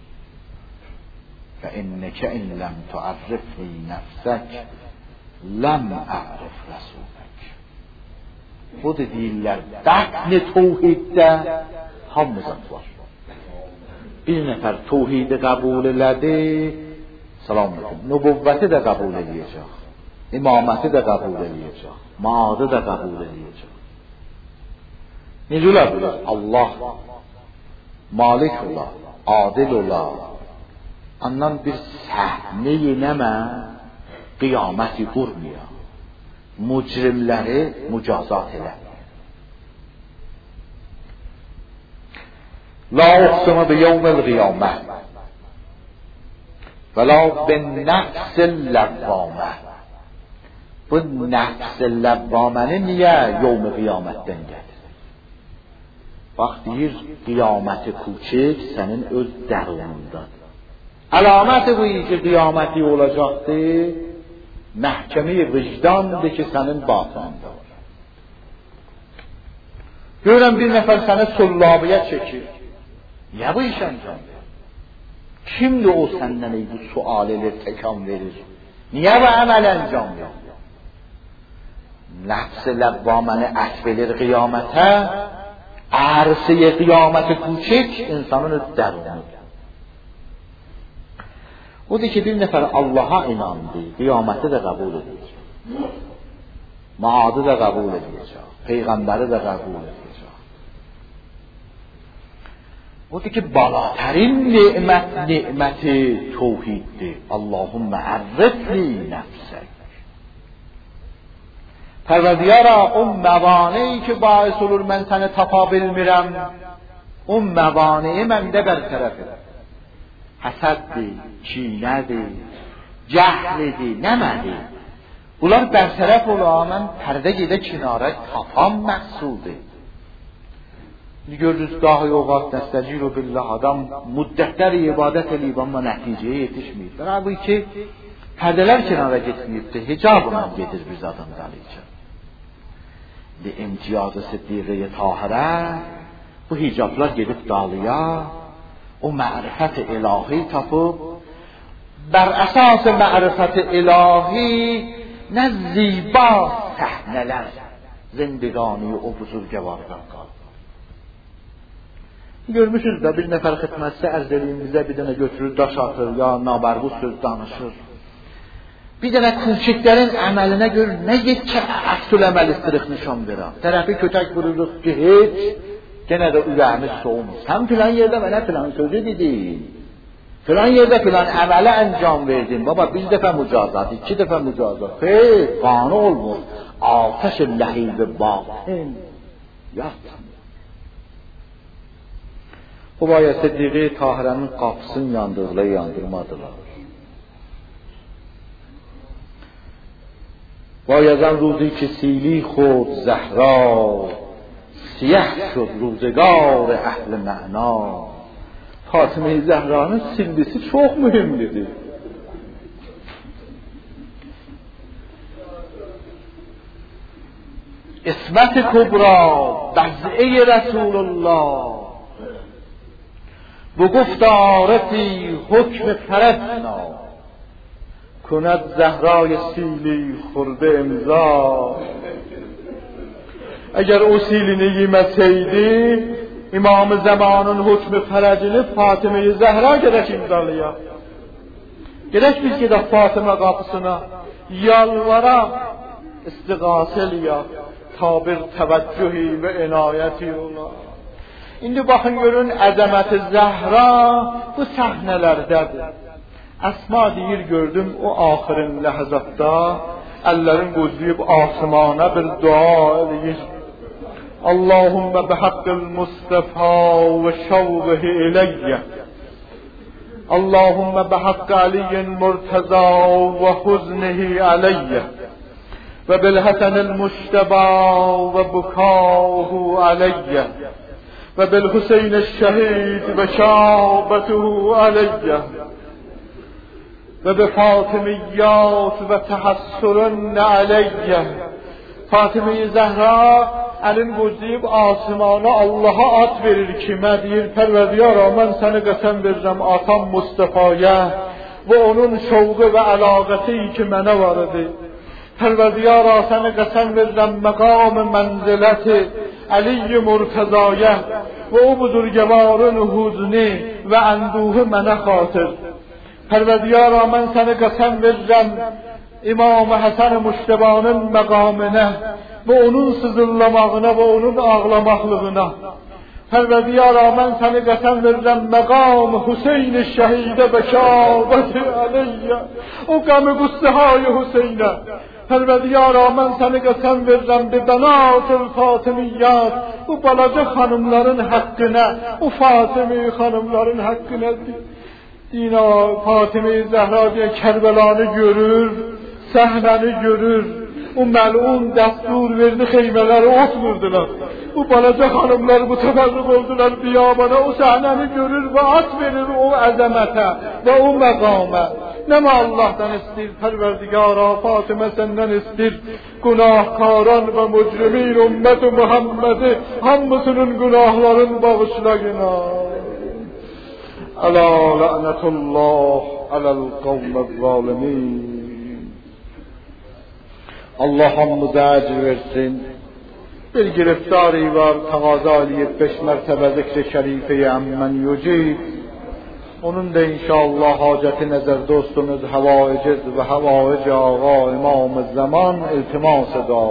və innəkə in ləm tuərrifni nəfsək ləm ərrif rəsulək. Bu da deyirlər, dəqn tevhiddə hamımızın var. Bir nəfər tevhidi qəbul elədi, salam edin, nübüvvəti də qəbul eləyəcək, imaməti də qəbul eləyəcək, maadı da qəbul eləyəcək. Necə ola bilir? Allah malik ola, adil ola, ondan bir səhneyi nəmə qiyaməti qurmuyor. Mücrimləri mücazat elə. La uqsimu bi yevmil qiyamə və la bin nəfsil ləvvamə. Bu nəfsil ləvvaməni niyə yevm-i qiyamətdən gətirir? Bax deyir, qiyaməti küçük sənin öz dərunundadır. Əlaməti bu ki qiyaməti olacaqdır, məhkəmi vicdandır ki sənin batınında var. Görən bir nəfər səni sullabiyə çəkir. Niyə bu iş əncam verir? Kimdir o səndən bu sual edir, təkan verir? Niyə bu əməl əncam verir? Nəfs-i ləvvaməni ətb edir qiyamətə, ərsi-i qiyaməti küçük insanın öz dərunudur. Odur ki bir nəfər Allah'a inandı, qiyaməti də qəbul edəcək, maadı da qəbul edəcək, peyğəmbəri də qəbul edəcək. Odur ki balatərin neməti tevhiddir. Allahümmə ərrifni nəfsək. Pərvərdiyara, o məvaneyi ki bais olur mən səni tapa bilmirəm, o məvaneyi məndə bərtərəf edər. Həsəddir, kinədir, cəhlidir, nəmədir? Bunlar bərtərəf ola, mən pərdə gedə kinara tapan məqsudur. Görürüz, daha yoğat nəstəciru billah, adam müddətlər ibadət eləyib, amma nəticəyə yetişməyib. Bu ki, pərdələr kinara getməyibdir, hicabla gedir biz adamlar üçün. İmtiyaz-ı Siddiqə-i Tahirə, bu hicablar gedib dalıya, o ma'rifət-i ilahi tapıb, bər əsas ma'rifət-i ilahi nə ziba səhnələr zindگانی o buzurgəvardan qalıb. Görmüşüz də bir nəfər xidmətçi ərz ediyimizdə bir dənə götürür, daş atır, ya nabərbuz söz danışır. Bir dənə küçüklərin əməlinə görə nə yekə əksül əməl istirix nişan verəm. Tərəfi kötək vururuq ki, heç gene de ürəyimiz soğumuz. Sen filan yerde bana filan sözü dedin. Filan yerde filan əmələ əncam verdin. Baba bir dəfə mücazat, iki dəfə mücazat. Xeyr, qanı olmur. Ateş-i ləhib-i batın yatmır. Bu bayə Siddiqə-i Tahirənin qapısını yandırdılar, yandırmadılar. بایزن روزی که سیلی خود زهرا سیه شد روزگار اهل معنا. فاطمه زهرa'nın silbisi çok mühimdir. İsmet kubra, bez'e Resulullah, و گفت عارفی حکم فرزنا، کند زهرای سیلی خورده امضا. اگر او سیلینگی مسیدی امام زمانın hükmü fərəcini Fatıma-i Zəhra gerek imzalaya. Gerek biz gedək Fatıma qapısına, yalvara, istiğaseliya, tabir təvəccühi və inayəti ola. İndi baxın görün əzəməti Zəhra bu səhnələrdədir. Əsma deyir gördüm o axırın ləhzatda əllərin qozlayıb asmana bir dua edir. اللهم بحق المصطفى وشوقه إلي، اللهم بحق علي المرتضى وحزنه علي، وبالحسن المجتبى وبكاه علي، وبالحسين الشهيد وشابته علي، وبفاطميات وتحسر علي. Fatıma-i Zəhra əlin qoclayıb asmana Allaha at verir kimə, deyir Pərvərdigara mən səni qəsəm verirəm atam Mustafaya və onun şovqu və əlaqəti ki mənə var idi. Pərvərdigara səni qəsəm verirəm məqam-ı mənziləti Əli-i Murtəzaya və o buzurgəvarın huzni və ənduhu mənə xatır. Pərvərdigara mən səni qəsəm verirəm İmam-ı Həsən-i Müştebanın məqamına və onun sızırlamağına və onun ağlamaqlığına. Pərvərdigara mən səni qəsəm verirəm məqam-ı Hüseyn-i şəhidə və şabəti aleyyə, o qəmi qüssəhayı Hüseynə. Pərvərdigara mən səni qəsəm verirəm bi bənat-ül Fatımiyyat, bu balaca xanımların haqqına, bu Fatımi xanımların haqqına. Dina Fatıma-i Zəhra diye Kərbəlanı görür, səhnəni görür, o məlun dəstur verdi xeymələri otururdular. Bu balaca xanımlar bu təfərrüq oldular biyabana, o səhnəni görür və at verir o əzəmətə və o məqamə. Nəmə Allah'tan istir, Pərverdigara Fatıma səndən istir, günahkaran və mücrimin ümmət-i Muhammedi hamısının günahların bağışlayına. Əla la'nətullah aləl qavməz-zalimin. Allah hamımıza əcr versin. Bir giriftari var, təqaza eləyib 5 mərtəbə zikr-i şərifə-i əmmən yücib. Onun da inşallah hacəti nəzər dostumuz həvaiciz və həvaic ağa İmam-ı Zaman iltimas eda.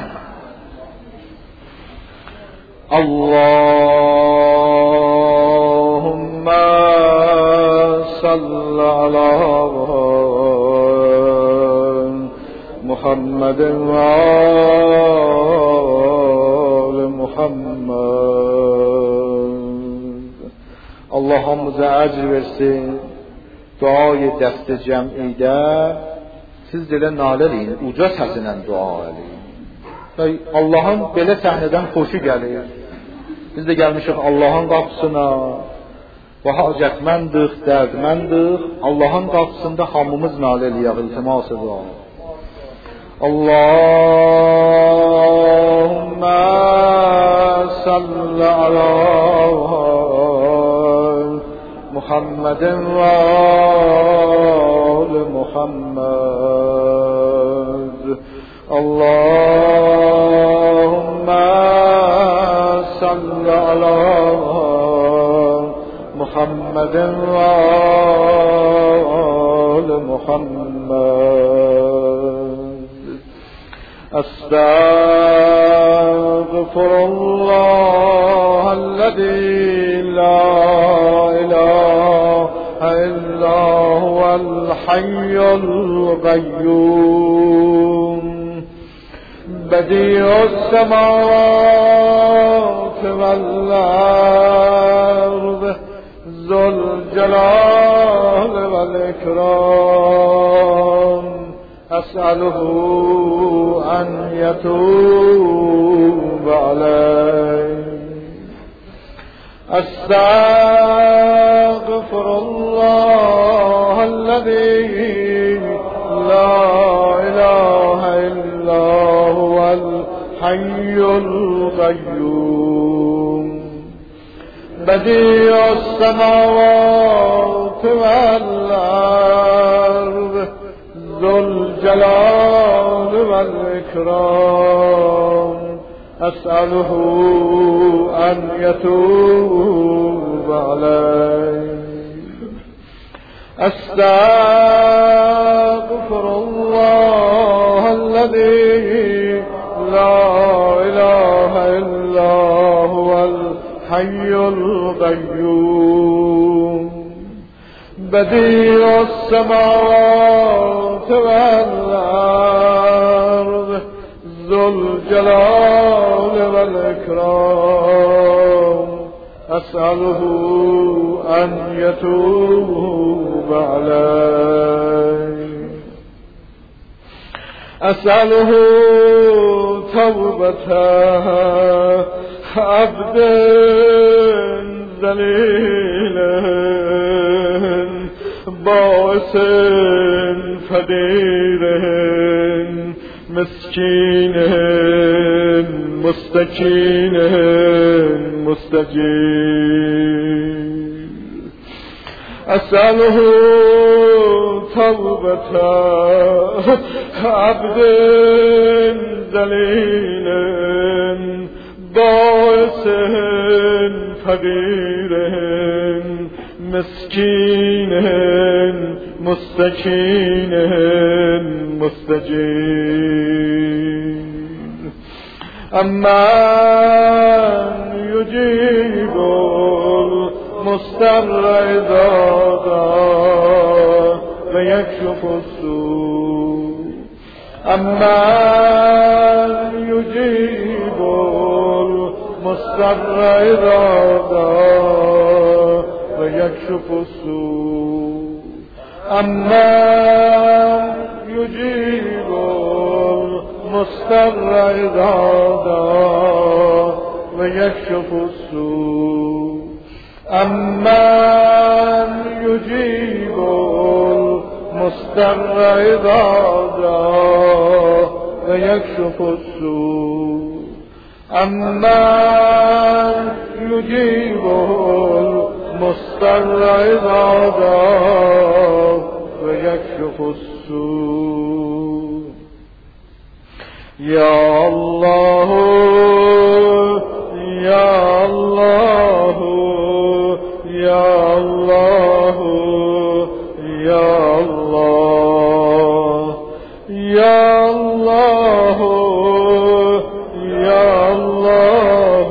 Allahümme salli ala Muhammedin ve ali Muhammed. Allah hamımıza əcr versin. Duayı dəstə cəm'idə siz belə nalə eləyin, uca səsilə dua eləyin. Allah'ın belə səhnədən xoşu gəlir. Biz də gəlmişik Allah'ın qapısına və hacətməndik, dərdməndik. Allah'ın qapısında hamımız nalə eləyək, iltimas edək. Allahümme salli ala Muhammedin ve ali Muhammed. Allahümme salli ala Muhammedin ve ali Muhammed. Estağfirullahellezî la ilahe illa huvel hayyul qayyum. Bedi'us semâvâti vel ard, zul celâl vel ikram. Es'aluhu en yetûb aleyh. Estağfirullahellezî la ilahe illa huvel hayyul qayyum. بديع السماوات والأرض ذو الجلال والإكرام أسأله أن يتوب علي أستغفر الله الذي لا إله إلا هو الحي القيوم بديع السماوات والأرض ذو الجلال والإكرام أسأله أن يتوب علي أسأله توبة عبد ذليل بائس فقير مسكين مستكين مستجيب أسأله توبة عبد ذليل بائس فقير مسكين مستكين مستجيب أمن يجيب المضطر إذا دعا ويكشف السوء أمن يجيب المضطر إذا دعا ويكشف السوء أمن يجيب المضطر إذا دعا ويكشف السوء أمن يجيب المضطر إذا دعا ويكشف السوء أمن يجيب المضطر إذا دعا ويكشف السوء يا الله يا الله يا الله يا الله يا الله يا الله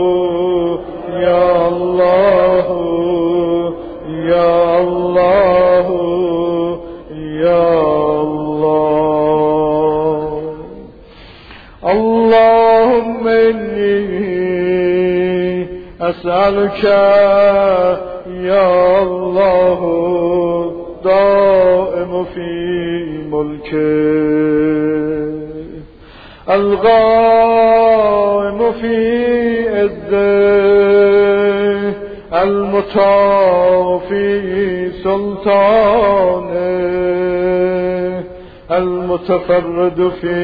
يا الله يا الله يا الله اللهم إني أسألك يا الله دائم في ملكه القائم في عزه المطاع في سلطانه المتفرد في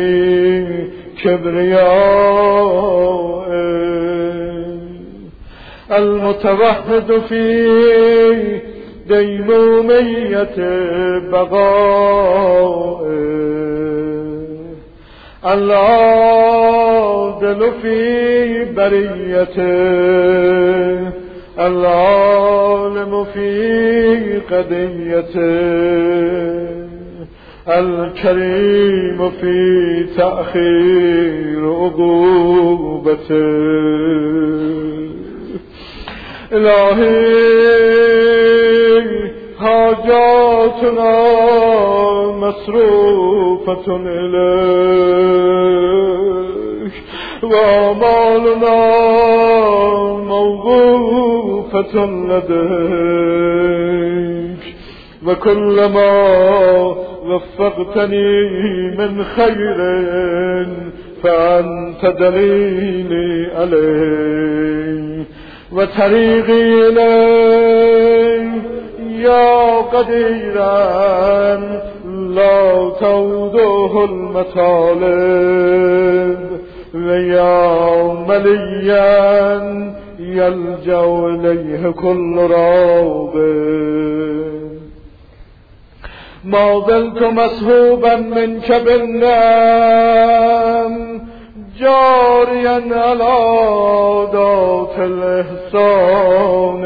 كبريائه المتوحد في ديمومية بقائه العادل في بريته العالم في قضيته الكريم في تأخير عقوبته إلهي حاجاتنا مصروفة إليك وأعمالنا موقوفة لديك وكلما وفقتني من خير فأنت دليلي عليه وطريقي إليه يا قديرا لا توضح المطالب ويا مليا يلجأ إليه كل راغب ما زلت مسحوبا منك بالنعم جاريا على ذات الإحسان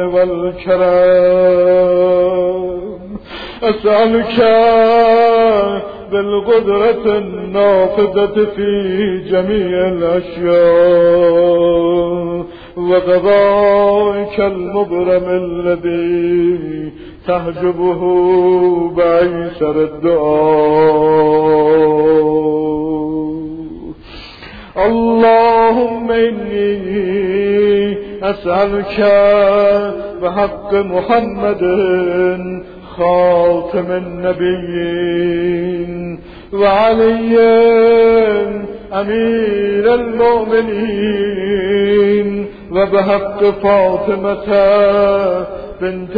والكرم أسألك بالقدرة النافذة في جميع الأشياء وقضائك المبرم الذي تحجبه بأيسر الدعاء اللهم إني أسألك بحق محمد خاتم النبيين وعلي أمير المؤمنين وبحق فاطمة بنت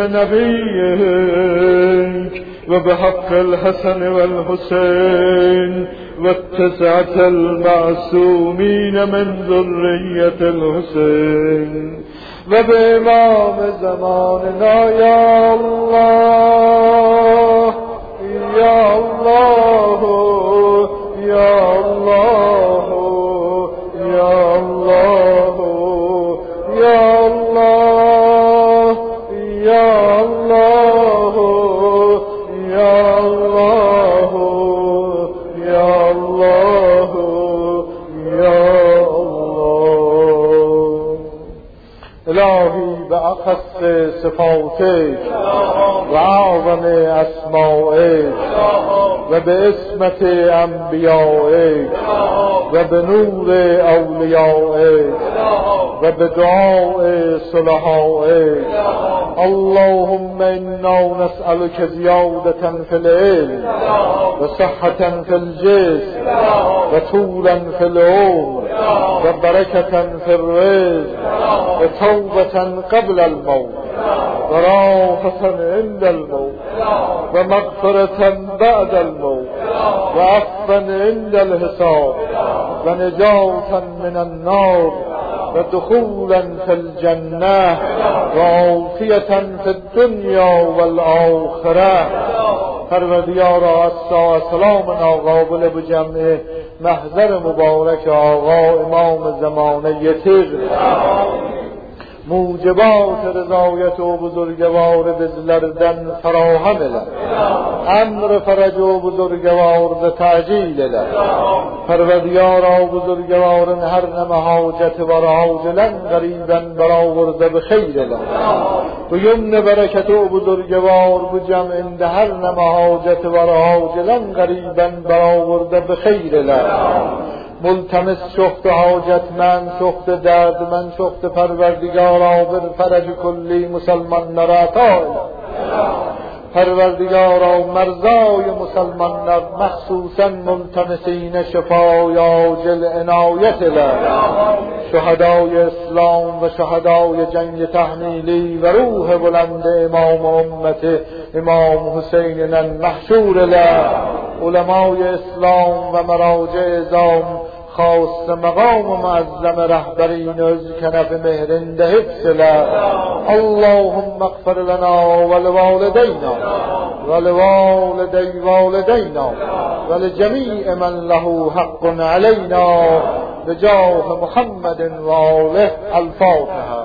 نبيك وبحق الحسن والحسين والتسعة المعصومين من ذرية الحسين وبإمام زماننا يا الله يا الله يا الله يا الله يا الله يا الله يا الله يا الله يا الله إلهي بأخص صفاتك وأعظم أسمائك وباسمة أنبيائك وبنور أوليائك وبدعاء صلحائك اللهم إنا نسألك زيادة في العلم وصحة في الجسم وطولا في العمر وبركة في الرزق وتوبة قبل الموت وراحة عند الموت ومغفرة بعد الموت وعفوا عند الحساب ونجاة من النار ودخولا في الجنة وعافية في الدنيا والآخرة پروردگار اسا سلامنا قابل بجمع محضر مبارک آقا امام زمانه تیر موجبات رضایت و بزرگوار بزلردن فراهم لد امر فرج و بزرگوار بتعجیل لد پروردگارا بزرگوار هر نم حاجت و راجلن غریبا برآورده بخیر لد و یمن برکت و بزرگوار بجمع ده هر نم حاجت و راجلن غریبا برآورده بخیر لد ملتمس شخت حاجت من شخت درد من شخت پروردگارا بر فرج کلی مسلمان نراتا پروردگارا مرزای مسلمان نر مخصوصا ملتمسین شفای عاجل عنایت لد شهدای اسلام و شهدای جنگ تحمیلی و روح بلند امام امت امام حسین محشور لد علمای اسلام و مراجع ازام خاص مقام و معظم رهبرین از کنف مهرنده حفظ لد اللهم اغفر لنا ولوالدینا ولوالدی والدینا ولجمیع من له حق علینا بجاه محمد و آله الفاتحه.